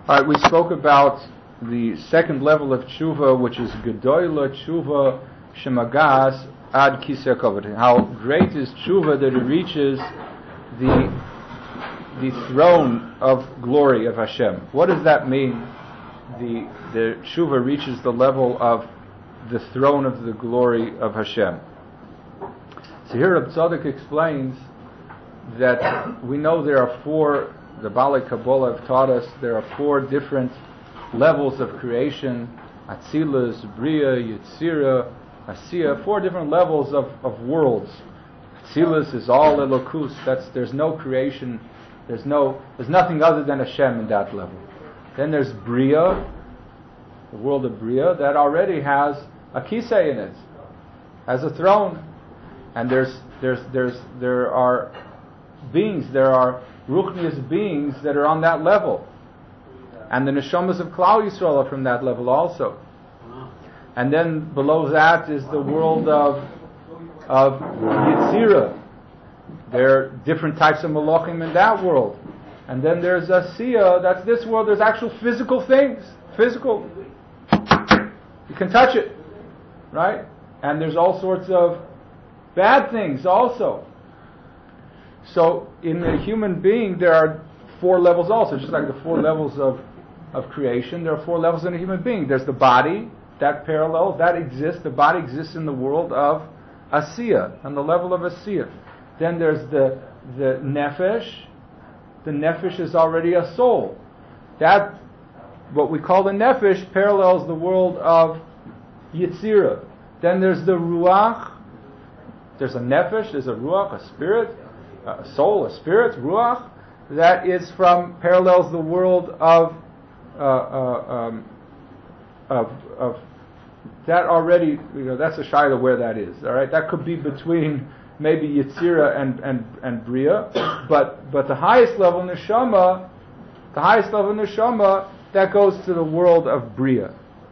All right, we spoke about the second level of tshuva, which is gedola tshuva shemagas ad kisei hakavod. How great is tshuva that it reaches the throne of glory of Hashem. What does that mean? The tshuva reaches the level of the throne of the glory of Hashem. So here Reb Tzadok explains that we know there are four, the Balei Kabbalah have taught us, there are four different levels of creation: Atzilus, Bria, Yetzira, Asiya, four different levels of worlds. Atzilus is all Elokus, there's no creation, there's nothing other than Hashem in that level. Then there's Bria, the world of Bria, that already has a kisei in it, has a throne. And there are beings, there are ruchnius beings that are on that level. And the neshamas of Klal Yisrael are from that level also. And then below that is the world of Yetzira. There are different types of malachim in that world. And then there's Asiya, that's this world, there's actual physical things. Physical. You can touch it. Right? And there's all sorts of bad things also. So in the human being there are four levels also, just like the four levels of creation, there are four levels in a human being. There's the body, that parallels, that exists, the body exists in the world of Asiya, on the level of Asiya. Then there's the nefesh. The nefesh is already a soul. That, what we call the nefesh, parallels the world of Yetzira. Then there's the ruach. There's a nefesh, there's a ruach, a spirit, a soul, a spirit, ruach, that is parallels the world of that already, that's a shayla where that is. All right, that could be between maybe Yetzira and Bria, but the highest level neshama, that goes to the world of Bria.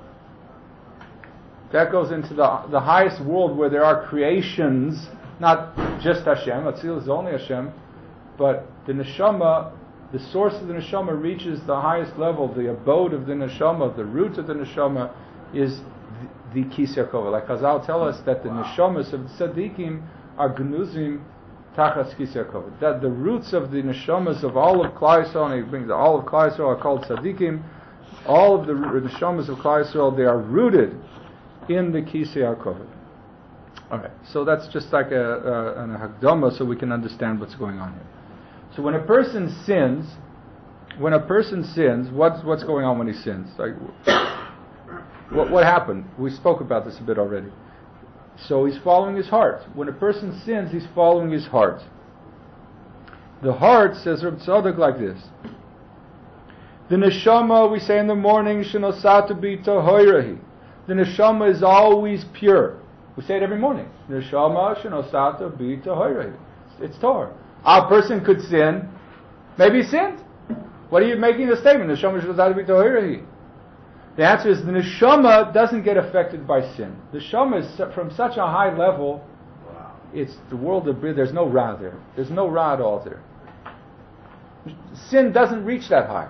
That goes into the highest world where there are creations, not just Hashem, Atzilus is only Hashem, but the neshama, the source of the neshama reaches the highest level, the abode of the neshama, the root of the neshama is the Kisei HaKavod. Like Chazal tell us that the neshamas of the tzaddikim are gnuzim tachas Kisei HaKavod. That the roots of the neshamas of all of Klal Yisrael, and he brings all of Klal Yisrael are called tzaddikim, all of the neshamas of Klal Yisrael, they are rooted in the Kisei HaKavod. Alright, so that's just like an hakdama so we can understand what's going on here. So when a person sins, what's going on when he sins? Like, what happened? We spoke about this a bit already. So he's following his heart. When a person sins, he's following his heart. The heart, says Reb Tzadok, like this: the neshama, we say in the morning, shenosatu bi tohoirahi. The neshama is always pure. We say it every morning. Neshama shenosata bi tohoirahi. It's Torah. A person could sin. Maybe he sinned. What are you making the statement? Neshama shenosata bi tohoirahi. The answer is the neshama doesn't get affected by sin. The neshama is from such a high level. It's the world of breath. There's no ra there. There's no ra at all there. Sin doesn't reach that high.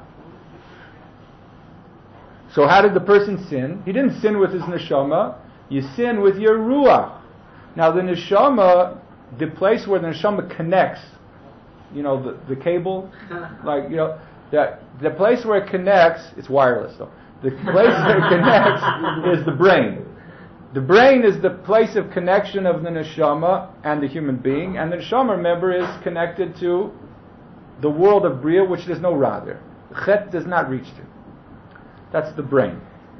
So how did the person sin? He didn't sin with his neshama. You sin with your ruach. Now the neshama, the place where the neshama connects, the cable, that the place where it connects, it's wireless though. The place where it connects is the brain. The brain is the place of connection of the neshama and the human being, and the neshama, remember, is connected to the world of Bria, which there's no ra there. Chet does not reach to. That's the brain.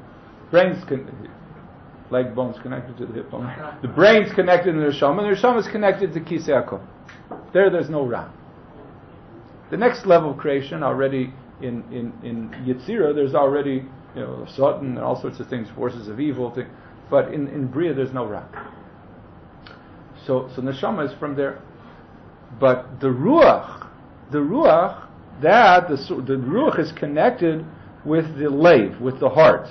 Leg bone's connected to the hip bone. The brain's connected to the neshama, and the neshama is connected to Kisei HaKavod. There's no ra. The next level of creation, already in Yetzira, there's already Satan and all sorts of things, forces of evil, but in Bria there's no ra. So neshama is from there. But the ruach, the ruach is connected with the leiv, with the heart.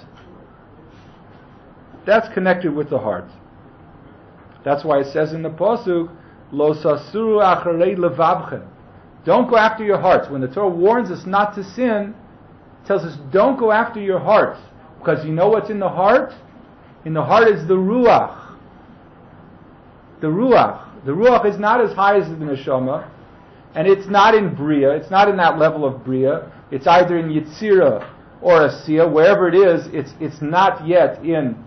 That's connected with the heart. That's why it says in the pasuk, "Lo sasuru acharei levavchem." Don't go after your hearts. When the Torah warns us not to sin, It tells us don't go after your heart, because you know what's in the heart? In the heart is the ruach. The ruach. The ruach is not as high as the neshama, and it's not in bria. It's not in that level of bria. It's either in yitzira or asiya. Wherever it is, it's not yet in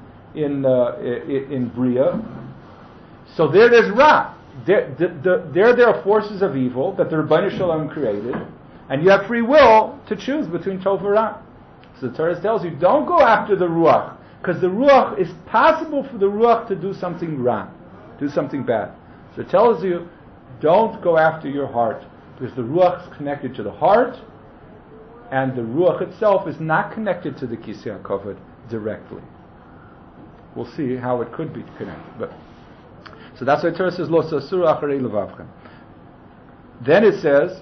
bria. So there's ra. There are forces of evil that the Rebbeinu Shalom created, and you have free will to choose between tov and ra. So the Torah tells you, don't go after the ruach, because the ruach is possible for the ruach to do something wrong, do something bad. So it tells you, don't go after your heart, because the ruach is connected to the heart, and the ruach itself is not connected to the Kisei HaKavod directly. We'll see how it could be connected. But so that's why the Torah says, Lo sasur acharei levavchem. Then it says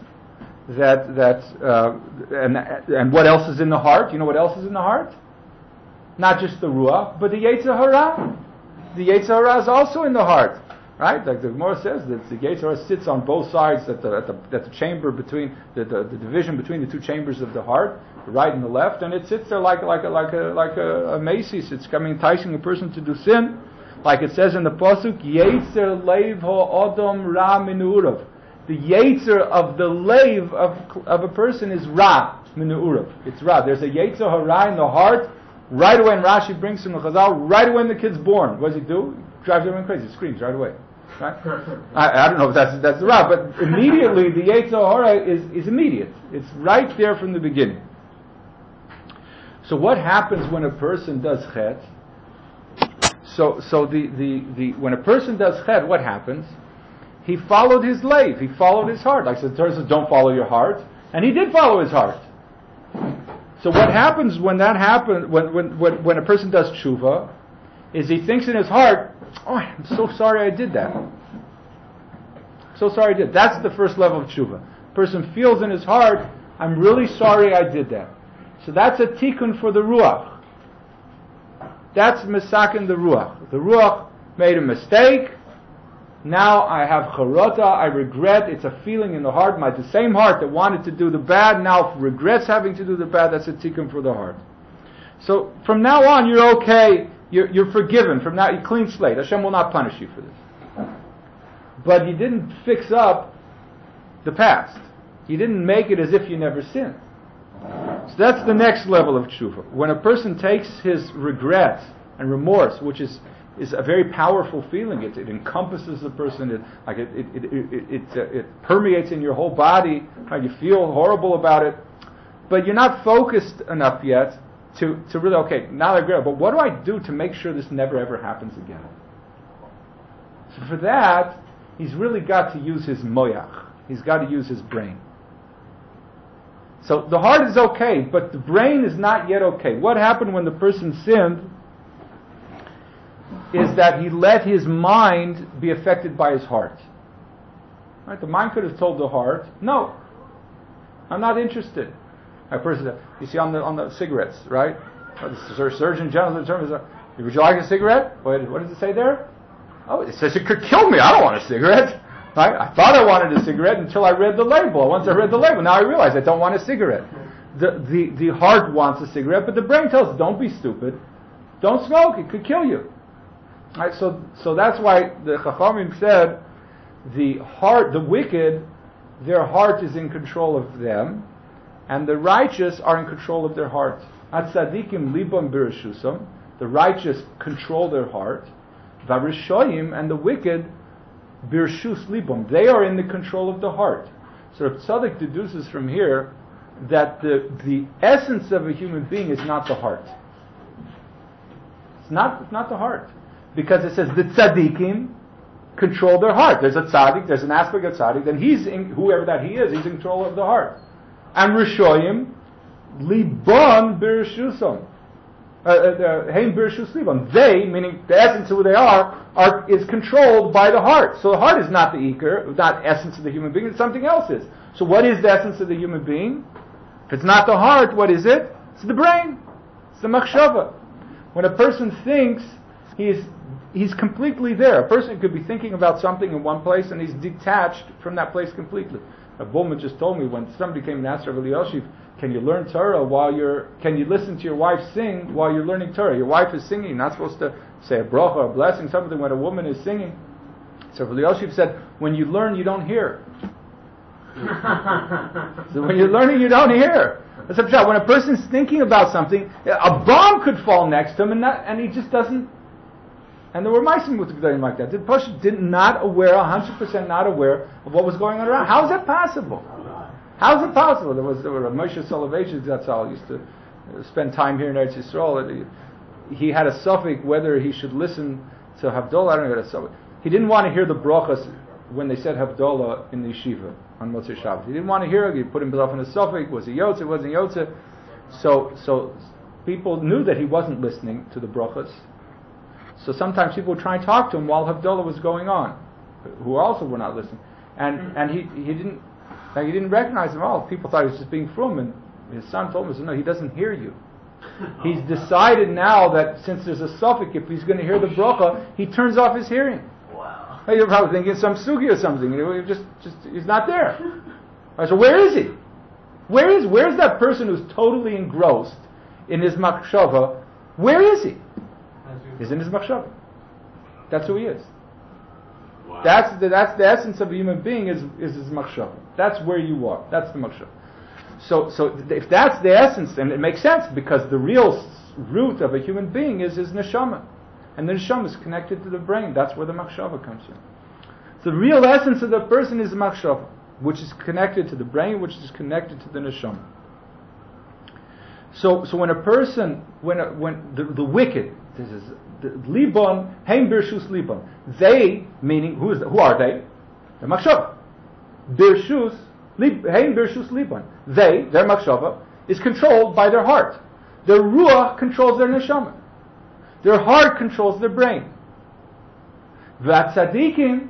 and what else is in the heart? You know what else is in the heart? Not just the ruach, but the Yetzer Hara. The Yetzer Hara is also in the heart, right? Like the Gemara says that the Yetzer Hara sits on both sides at the chamber between the division between the two chambers of the heart, the right and the left, and it sits there like a maces. It's coming enticing a person to do sin, like it says in the pasuk, Yetzer Leiv ha'adam ra min urav. The Yetzer of the Leiv of a person is ra min urav. It's ra. There's a Yetzer Hara in the heart. Right away, and Rashi brings from the Chazal, right away when the kid's born, what does he do? He drives everyone crazy, screams right away. Right? I don't know if that's the right, but immediately the Yetzer Hara is immediate. It's right there from the beginning. So what happens when a person does chet? So when a person does chet, what happens? He followed his leiv, he followed his heart. Like the Torah says, don't follow your heart, and he did follow his heart. So what happens when that happens, when a person does tshuva, is he thinks in his heart, oh, I'm so sorry I did that. So sorry I did. That's the first level of tshuva. A person feels in his heart, I'm really sorry I did that. So that's a tikkun for the ruach. That's misakin the ruach. The ruach made a mistake. Now I have charata, I regret, it's a feeling in the heart, the same heart that wanted to do the bad, now regrets having to do the bad, that's a tikkun for the heart. So from now on you're okay, you're forgiven, from now you clean slate, Hashem will not punish you for this. But He didn't fix up the past. He didn't make it as if you never sinned. So that's the next level of tshuva. When a person takes his regret and remorse, which is a very powerful feeling. It encompasses the person. It permeates in your whole body. Right? You feel horrible about it, but you're not focused enough yet to really, okay, now I regret it, but what do I do to make sure this never ever happens again? So for that, he's really got to use his moyach. He's got to use his brain. So the heart is okay, but the brain is not yet okay. What happened when the person sinned is that he let his mind be affected by his heart. Right? The mind could have told the heart, no, I'm not interested. A person, you see on the cigarettes, right? The Surgeon General determines, would you like a cigarette? What does it say there? Oh, it says it could kill me. I don't want a cigarette. Right? I thought I wanted a cigarette until I read the label. Once I read the label, now I realize I don't want a cigarette. The heart wants a cigarette, but the brain tells it, don't be stupid. Don't smoke. It could kill you. Right, so that's why the Chachamim said the wicked, their heart is in control of them, and the righteous are in control of their heart. Atzadikim libam birashusam, the righteous control their heart. Varishoyim, and the wicked birshus libam, they are in the control of the heart. So Tzaddik deduces from here that the essence of a human being is not the heart. It's not the heart. Because it says the tzaddikim control their heart. There's a tzaddik, there's an aspect of tzaddik, then he's in, whoever that he is, he's in control of the heart. And rishoyim, liban birshusam. Heim birshus liban. They, meaning the essence of who they are is controlled by the heart. So the heart is not the ikar, not essence of the human being, it's something else is. So what is the essence of the human being? If it's not the heart, what is it? It's the brain. It's the machshava. When a person thinks, he's completely there. A person could be thinking about something in one place and he's detached from that place completely. A Bulman just told me when somebody came and asked Rav Elioshiv, Can you learn Torah can you listen to your wife sing while you're learning Torah? Your wife is singing, you're not supposed to say a bracha or a blessing, something when a woman is singing. So Rabbi Yosef said, when you learn, you don't hear. So when you're learning, you don't hear. That's a pshat. When a person's thinking about something, a bomb could fall next to him, and he just doesn't. And there were ma'asim with Gedolim like that. The Pasha not aware, 100% not aware of what was going on around. How is that possible? How is it possible? There was Moshe Soloveitchik Zatzal used to spend time here in Eretz Yisrael. He had a suffix whether he should listen to Havdalah. I don't know what a suffix. He didn't want to hear the brachas when they said Havdalah in the yeshiva on Motzei Shabbos. He didn't want to hear it. He put himself in a suffix. Was he Yotze? Wasn't Yotze? So people knew that he wasn't listening to the brachas. So sometimes people would try and talk to him while Havdalah was going on, who also were not listening. And he didn't recognize them all. People thought he was just being frum, and his son told him, no, he doesn't hear you. He's decided now that since there's a suffix, if he's going to hear the bracha, he turns off his hearing. Wow. You're probably thinking some sugi or something. He's not there. Right, so where is he? Where's that person who's totally engrossed in his machshava? Where is he? He's in his machshava. That's who he is. Wow. That's the essence of a human being is his machshava. That's where you are. That's the machshava. So if that's the essence, then it makes sense, because the real root of a human being is his neshama. And the neshama is connected to the brain. That's where the machshava comes from. So the real essence of the person is the machshava, which is connected to the brain, which is connected to the neshama. So when a person, when the wicked, this is the libon, heim birshus libon. They, meaning who are they? The machshava. Birshus, heim birshus libon. Their machshava, is controlled by their heart. Their ruach controls their neshama. Their heart controls their brain. V'atzadikim,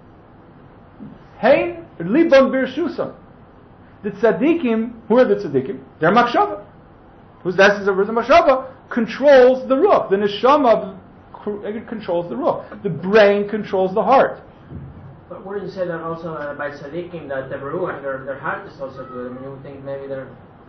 heim libon birshusam. The tzadikim, who are the tzadikim? They're machshava. Whose essence of the machshava controls the ruach. The neshama controls the ruach. The brain controls the heart. But wouldn't you say that also by tzaddikim that the ruach, their heart is also good? I mean, you would think maybe they're...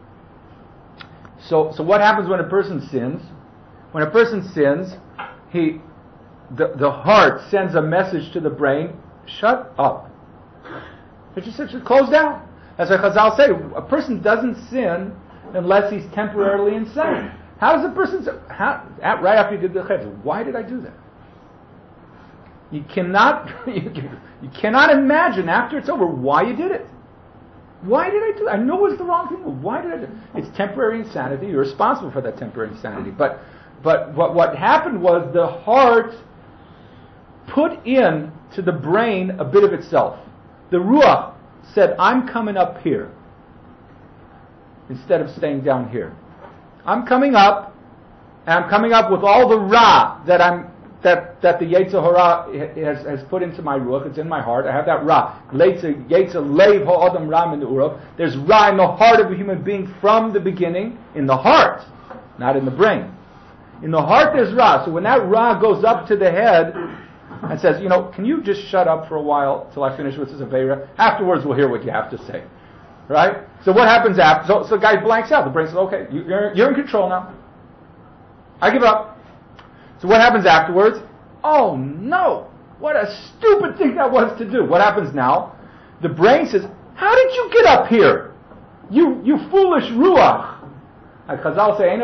So what happens when a person sins? When a person sins, the heart sends a message to the brain, shut up. It just says, close down. As Chazal say, a person doesn't sin unless he's temporarily insane. How does a person say, right after he did the chet, why did I do that? You cannot imagine after it's over why you did it. Why did I do it? I know it's the wrong thing, but why did I do it? It's temporary insanity. You're responsible for that temporary insanity. But what happened was the heart put in to the brain a bit of itself. The ruach said, I'm coming up here instead of staying down here. I'm coming up, and I'm coming up with all the ra that the Yetzer Hara has put into my ruach. It's in my heart. I have that ra. Yetzer leiv ha'adam ra min urav. There's ra in the heart of a human being from the beginning, in the heart, not in the brain. In the heart there's ra. So when that ra goes up to the head and says, can you just shut up for a while till I finish with this Aveira? Afterwards we'll hear what you have to say. Right? So what happens after? So the guy blanks out. The brain says, okay, you're in control now. I give up. So what happens afterwards? Oh no! What a stupid thing that was to do. What happens now? The brain says, how did you get up here? You foolish ruach. Chazal say,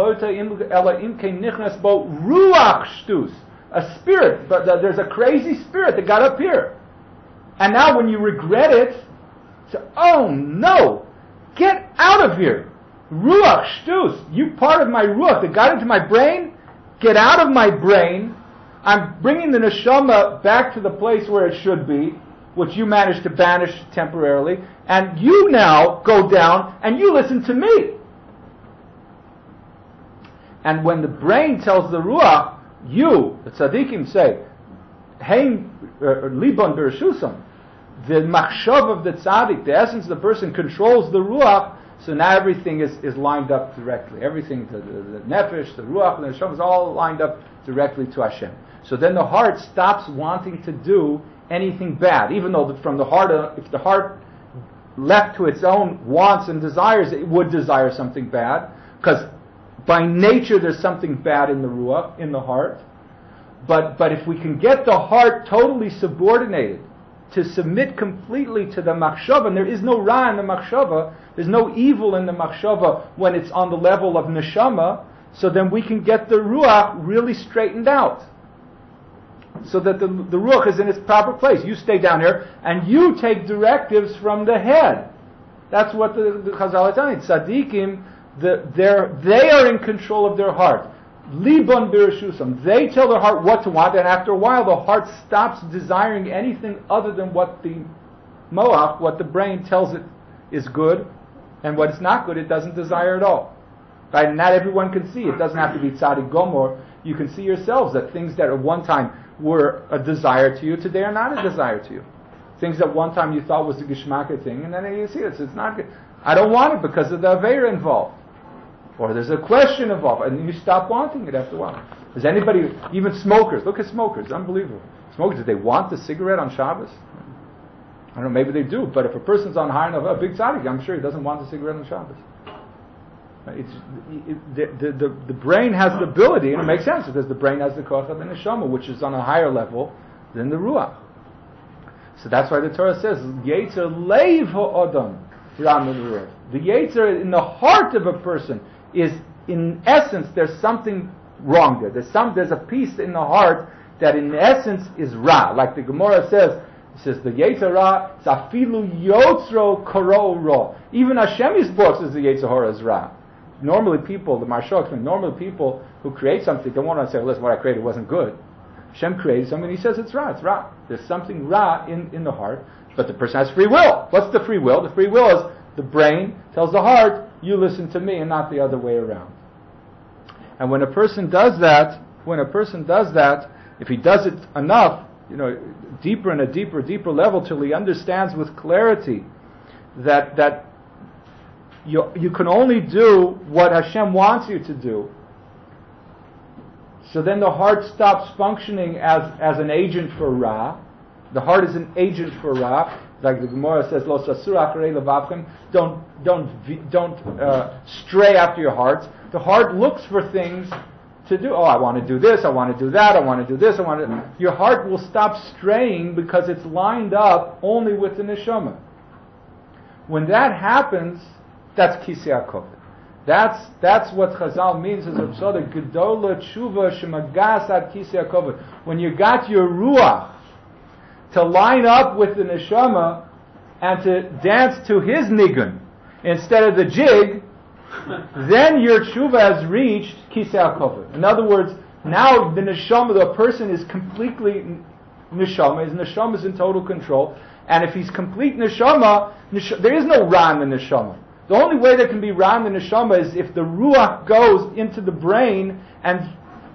ruach shtus. A spirit, but there's a crazy spirit that got up here. And now when you regret it, say, oh no! Get out of here! Ruach shtus. You part of my ruach that got into my brain. Get out of my brain. I'm bringing the neshama back to the place where it should be, which you managed to banish temporarily, and you now go down and you listen to me. And when the brain tells the ruach, the tzaddikim say, Hein libon bershusam, the machshav of the tzaddik, the essence of the person controls the ruach, so now everything is lined up directly. Everything, the nefesh, the ruach, the neshama is all lined up directly to Hashem. So then the heart stops wanting to do anything bad, even though from the heart, if the heart left to its own wants and desires, it would desire something bad, because by nature there's something bad in the ruach, in the heart. But if we can get the heart totally subordinated, to submit completely to the machshava, and there is no ra in the machshava, there's no evil in the machshava when it's on the level of neshama, so then we can get the ruach really straightened out. So that the ruach is in its proper place. You stay down here, and you take directives from the head. That's what the Chazal is telling. Tzaddikim, they are in control of their heart. Libon birshusam. They tell their heart what to want, and after a while the heart stops desiring anything other than what the moach, what the brain tells it is good, and what is not good it doesn't desire at all. Right? And not everyone can see. It doesn't have to be tzaddik gomor. You can see yourselves that things that at one time were a desire to you, today are not a desire to you. Things that one time you thought was a geschmacka thing, and then you see it's not good. I don't want it because of the aveira involved. Or there's a question involved, and you stop wanting it after a while. Does anybody, even smokers, look at smokers, unbelievable. Smokers, do they want the cigarette on Shabbos? I don't know, maybe they do, but if a person's on high enough, a big tzaddik, I'm sure he doesn't want the cigarette on Shabbos. The brain has the ability, and it makes sense, because the brain has the koach of the neshama, which is on a higher level than the ruach. So that's why the Torah says, Yetzer leiv ha'odam ram ruach. The Yetzer in the heart of a person is, in essence, there's something wrong there. There's a piece in the heart that in essence is ra. Like the Gemara says, it says the Yetzer ra, zafilu yotzro koro ra. Even Hashem's books says the Yetzer hara is ra. Normally people, the Maharsha, normally people who create something don't want to say, listen, what I created wasn't good. Hashem created something, he says it's ra, it's ra. There's something ra in the heart, but the person has free will. What's the free will? The free will is the brain tells the heart, you listen to me and not the other way around. And when a person does that, if he does it enough, deeper and a deeper level till he understands with clarity that you can only do what Hashem wants you to do. So then the heart stops functioning as an agent for Ra. The heart is an agent for Ra. Like the Gemara says, "Lo sasur acharei levavchem." Don't stray after your hearts. The heart looks for things to do. Oh, I want to do this. I want to do that. I want to do this. Your heart will stop straying because it's lined up only with the neshama. When that happens, that's kisei hakavod. That's what Chazal means as a psada gedola tshuva shemagas ad kisei hakavod. When you got your ruach to line up with the neshama and to dance to his nigun instead of the jig, then your tshuva has reached kisei hakavod. In other words, now the neshama, the person is completely neshama. His neshama is in total control, and if he's complete neshama, there is no ra in the neshama. The only way there can be ra in the neshama is if the ruach goes into the brain and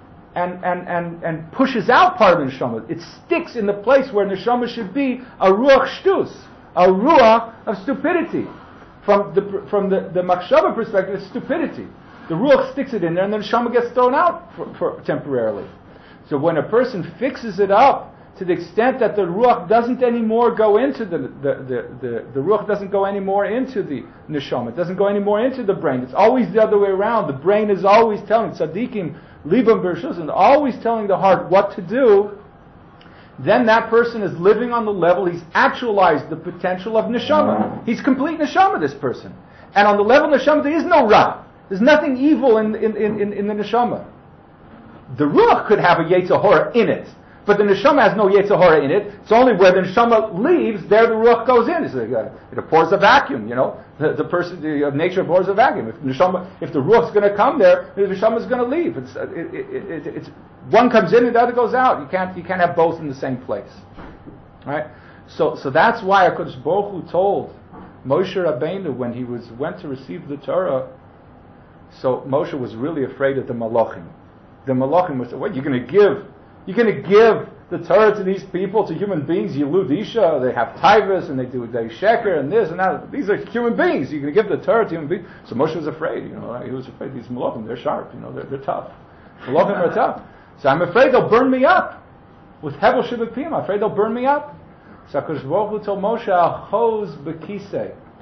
pushes out part of the neshama. It sticks in the place where neshama should be, a ruach shtus, a ruach of stupidity. From the machshava perspective, it's stupidity. The ruach sticks it in there, and the neshama gets thrown out for temporarily. So when a person fixes it up to the extent that the ruach doesn't anymore go into the ruach doesn't go anymore into the neshama, it doesn't go anymore into the brain. It's always the other way around. The brain is always telling tzaddikim, libam b'rshus, always telling the heart what to do. Then that person is living on the level, he's actualized the potential of neshama. He's complete neshama, this person. And on the level of neshama, there is no ra. There's nothing evil in the neshama. The ruach could have a yetzer hara in it, but the neshama has no yetzer hara in it. It's only where the neshama leaves, there the ruach goes in. It pours a vacuum, The person, the nature pours a vacuum. If the ruach's going to come there, the neshama's going to leave. It's one comes in and the other goes out. You can't have both in the same place, right? So that's why HaKadosh Baruch Hu told Moshe Rabbeinu when he went to receive the Torah. So Moshe was really afraid of the malachim. The malachim was, what you're going to give? You're going to give the Torah to these people, to human beings, Yilud Isha, they have taivas, and they sheker, and this and that. These are human beings. You're going to give the Torah to human beings. So Moshe was afraid, he was afraid. These malachim, they're sharp, they're tough. Malachim are tough. So I'm afraid they'll burn me up. With Hevel Shivapim, I'm afraid they'll burn me up. So HaKadosh Baruch Hu told Moshe, Achoz b'kisei.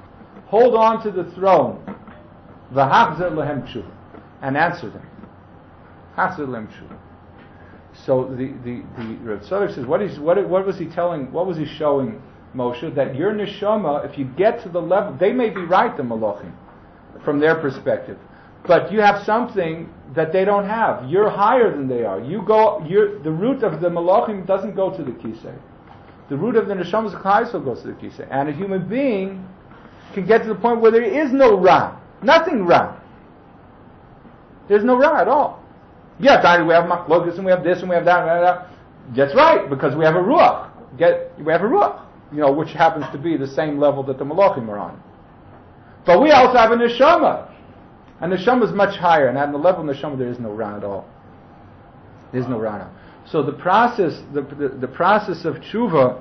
hold on to the throne, v'hachzer lehem tshuva, and answer them. Hachzer lehem tshuva. So the Rav Tzadok says, what was he telling? What was he showing Moshe? That your neshama, if you get to the level, they may be right, the malachim, from their perspective, but you have something that they don't have. You're higher than they are. The root of the malachim doesn't go to the kisei. The root of the neshama's chayesel goes to the kisei. And a human being can get to the point where there is no ra, nothing ra. There's no ra at all. Yeah, we have machlokas and we have this and we have that. That's right, because we have a ruach. We have a ruach, which happens to be the same level that the malachim are on. But we also have a neshama. And neshama is much higher, and at the level of neshama there is no ra at all. There is no ra. So the process, the process of tshuva,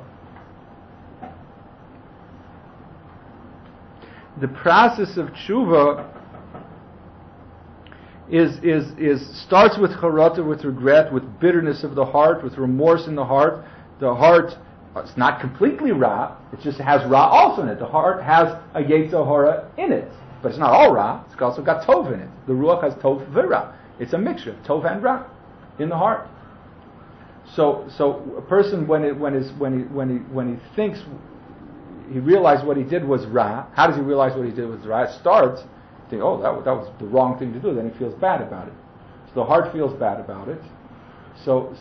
is starts with charata, with regret, with bitterness of the heart, with remorse in the heart. The heart, it's not completely ra, it just has ra also in it. The heart has a yetzer hara in it, but it's not all ra. It's also got tov in it. The ruach has tov v'ra. It's a mixture of tov and ra in the heart. So a person when he thinks he realized what he did was ra. How does he realize what he did was ra? It starts. Think, oh, that was the wrong thing to do. Then he feels bad about it. So the heart feels bad about it. So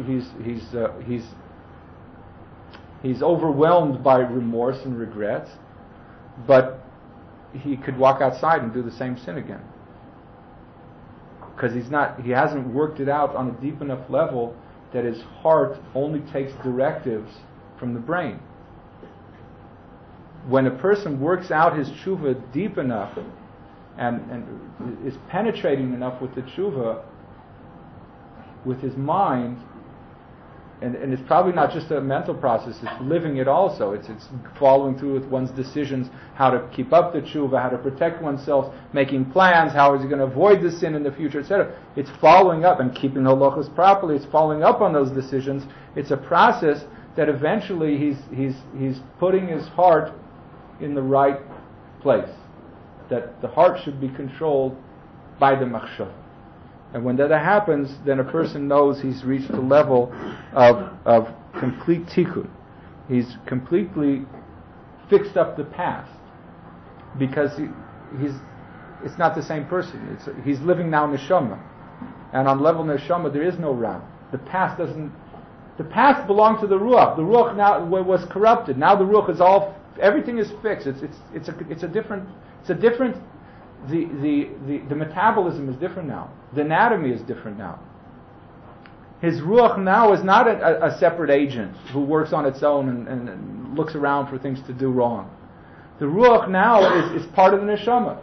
he's overwhelmed by remorse and regret, but he could walk outside and do the same sin again, because he hasn't worked it out on a deep enough level that his heart only takes directives from the brain. When a person works out his tshuva deep enough and is penetrating enough with the tshuva, with his mind, and it's probably not just a mental process, it's living it also. It's following through with one's decisions, how to keep up the tshuva, how to protect oneself, making plans, how is he going to avoid the sin in the future, etc. It's following up and keeping halachos properly. It's following up on those decisions. It's a process that eventually he's putting his heart in the right place. That the heart should be controlled by the machshava. And when that happens, then a person knows he's reached the level of complete tikkun. He's completely fixed up the past, because it's not the same person. He's living now neshama, and on level neshama there is no ra. The past belonged to the ruach. The ruach now was corrupted. Now the ruach is everything is fixed. It's a different. The metabolism is different now. The anatomy is different now. His ruach now is not a separate agent who works on its own and looks around for things to do wrong. The ruach now is part of the neshama.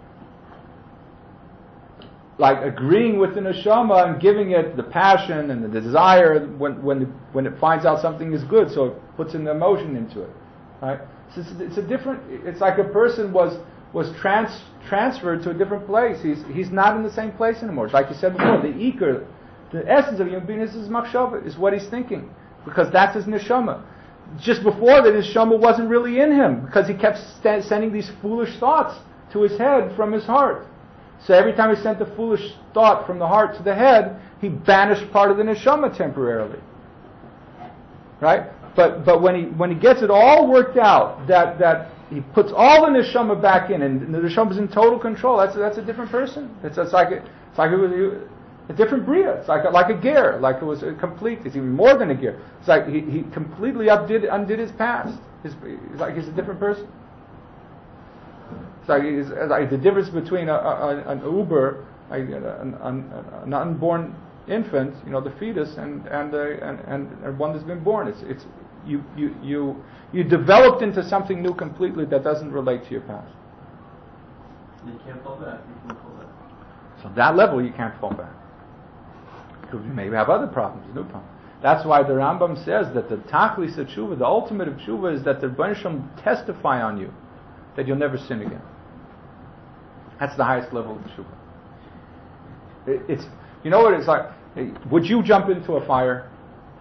Like agreeing with the neshama and giving it the passion and the desire when it finds out something is good, so it puts an emotion into it. Right? So it's a different. It's like a person was transferred to a different place. He's not in the same place anymore. It's like you said before, the ikar, the essence of human being is his machshava, is what he's thinking, because that's his neshama. Just before that, his neshama wasn't really in him, because he kept sending these foolish thoughts to his head from his heart. So every time he sent the foolish thought from the heart to the head, he banished part of the neshama temporarily. Right? But when he gets it all worked out, that he puts all the neshama back in, and the neshama is in total control. That's a different person. It's like it was a different bria. It's like a ger. Like it was a complete. It's even more than a ger. It's like he completely undid his past. It's like he's a different person. It's like the difference between an uber, an unborn infant, the fetus, and one that's been born. It's you developed into something new completely that doesn't relate to your past. You can't fall back. You can fall back. So that level you can't fall back. Because you maybe have other problems, new problems. That's why the Rambam says that the tachlis of tshuva, the ultimate of tshuva, is that the Rebbeinu Shalom testify on you that you'll never sin again. That's the highest level of tshuva. It's what it's like. Would you jump into a fire?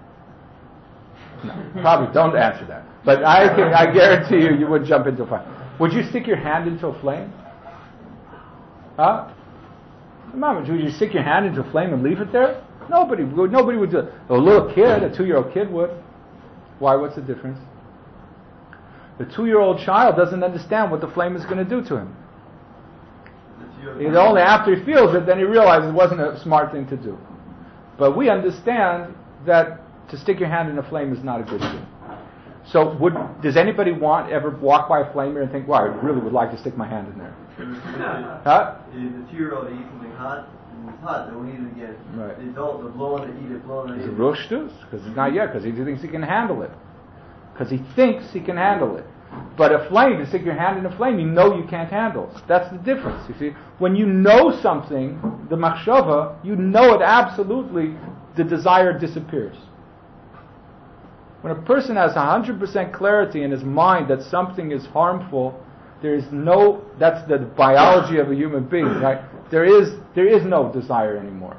No, probably don't answer that. But I guarantee you would jump into a fire. Would you stick your hand into a flame? Huh? Mama, would you stick your hand into a flame and leave it there? Nobody would do it. A little kid, a 2-year-old kid would. Why? What's the difference? The 2-year-old child doesn't understand what the flame is going to do to him. It's only after he feels it, then he realizes it wasn't a smart thing to do. But we understand that to stick your hand in a flame is not a good thing. So does anybody ever walk by a flame here and think, wow, I really would like to stick my hand in there? Huh? The 2-year-old eats something hot, and it's hot, they won't eat it again. Right. The adult, they'll blow on it, eat it, blow on it, It's eat a it. rushtus, because it's not yet, because he thinks he can handle it. Because he thinks he can handle it. But a flame, to stick your hand in a flame, you know you can't handle. That's the difference, you see. When you know something, the machshava, you know it absolutely, the desire disappears. When a person has 100% clarity in his mind that something is harmful, that's the biology of a human being, right? There is no desire anymore.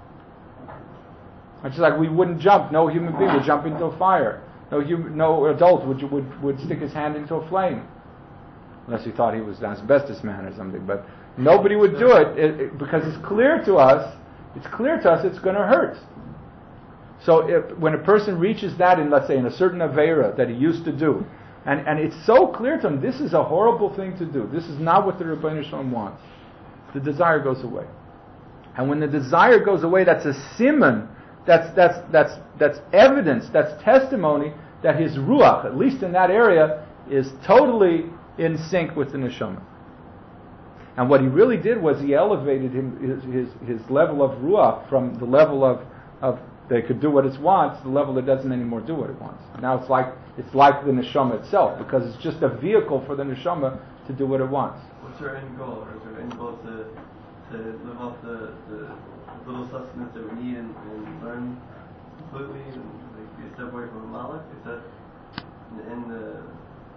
It's just like we wouldn't jump. No human being would jump into a fire. No adult would stick his hand into a flame, unless he thought he was an asbestos man or something. But nobody would do it because it's clear to us. It's going to hurt. So when a person reaches that in, let's say, in a certain avera that he used to do, and it's so clear to him, this is a horrible thing to do. This is not what the Rebbeinu Shalom wants. The desire goes away. And when the desire goes away, that's a siman. That's evidence, that's testimony that his ruach, at least in that area, is totally in sync with the neshama. And what he really did was he elevated his level of ruach from the level of that it could do what it wants to the level that doesn't anymore do what it wants. Now it's like the neshama itself, because it's just a vehicle for the neshama to do what it wants. What's our end goal? Or is our end goal to live off the little sustenance that we need and learn completely and like be a step away from a malach? Is that in the